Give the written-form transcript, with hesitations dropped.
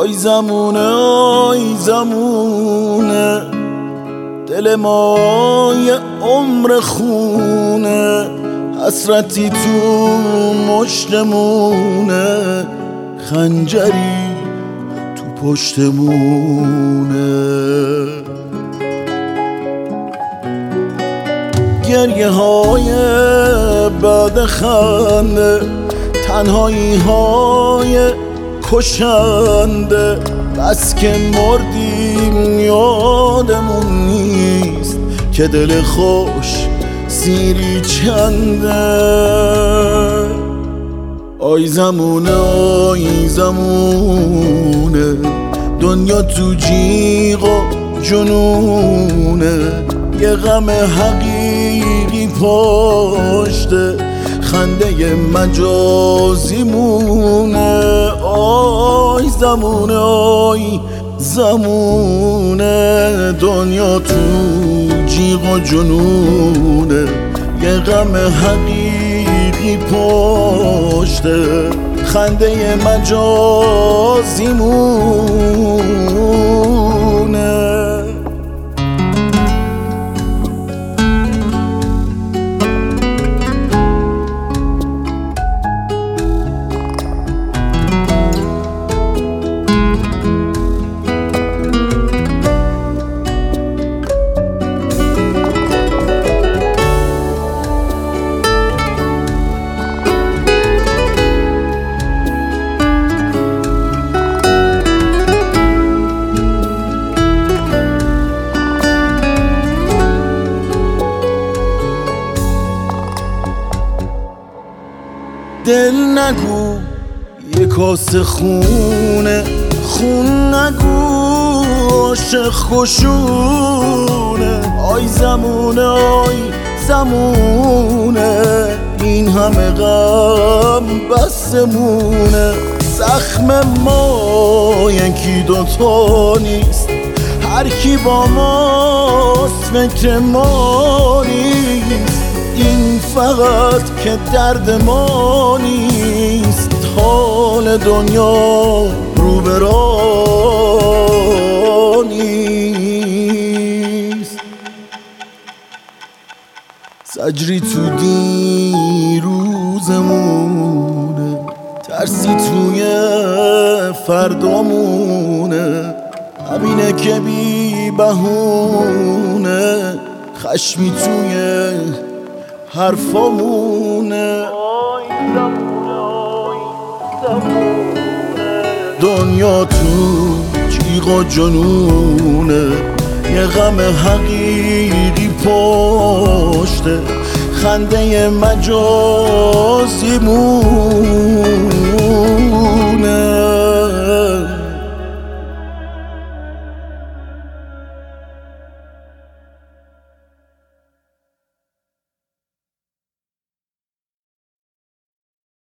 آی زمونه آی زمونه، دل ما یه عمر خونه، حسرتی تو مشتمونه، خنجری تو پشتمونه. گریه های بعد خنده، تنهایی های کشنده، بس که مردیم یادمون نیست که دل خوش سیری چنده. آی زمونه آی زمونه، دنیا تو جیغ و جنونه، یه غم حقیقی پشته، خنده مجازی مونه. آی زمونه آی زمونه، دنیا تو جیغ و جنونه، یه غم حقیقی پشته، خنده مجازی مونه. دل نگو یه کاسه خونه، خون نگو عاشق خوشونه. آی زمونه آی زمونه، این همه غم بسمونه، زخم ما یکی دوتا نیست، هر کی با ماست فکر ما نیست، این فقط که درد ما نیست، حال دنیا رو به راه نیست. زجری تو دیروزمونه، ترسی توی فردامونه، همینه که بی بهونه، خشمی توی حرفامونه. دنیا تو جیغ و جنونه، یه غم حقیقی پشته، خنده مجازی مونه.